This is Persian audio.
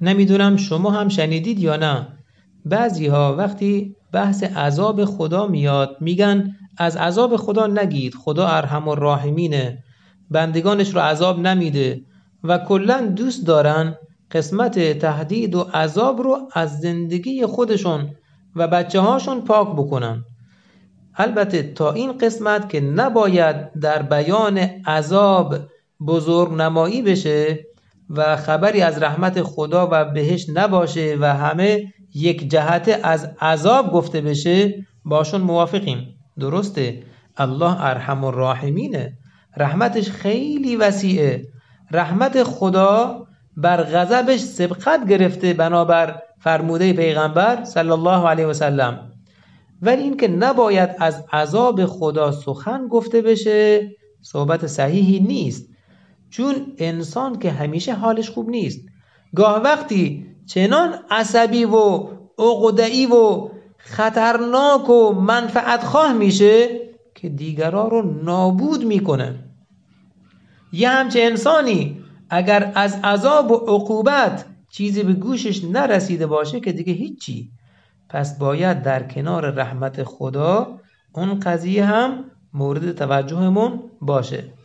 نمیدونم شما هم شنیدید یا نه، بعضی ها وقتی بحث عذاب خدا میاد میگن از عذاب خدا نگید، خدا ارحم الراحمینه، بندگانش رو عذاب نمیده و کلا دوست دارن قسمت تهدید و عذاب رو از زندگی خودشون و بچه هاشون پاک بکنن. البته تا این قسمت که نباید در بیان عذاب بزرگ نمایی بشه و خبری از رحمت خدا و بهشت نباشه و همه یک جهت از عذاب گفته بشه، باشون موافقیم. درسته، الله ارحم الراحمینه، رحمتش خیلی وسیعه، رحمت خدا بر غضبش سبقت گرفته بنابر فرموده پیغمبر صلی الله علیه و سلم. ولی این که نباید از عذاب خدا سخن گفته بشه صحبت صحیحی نیست، چون انسان که همیشه حالش خوب نیست، گاه وقتی چنان عصبی و عقده‌ای و خطرناک و منفعت خواه میشه که دیگران رو نابود میکنه. یه همچه انسانی اگر از عذاب و عقوبت چیزی به گوشش نرسیده باشه که دیگه هیچی، پس باید در کنار رحمت خدا اون قضیه هم مورد توجهمون باشه.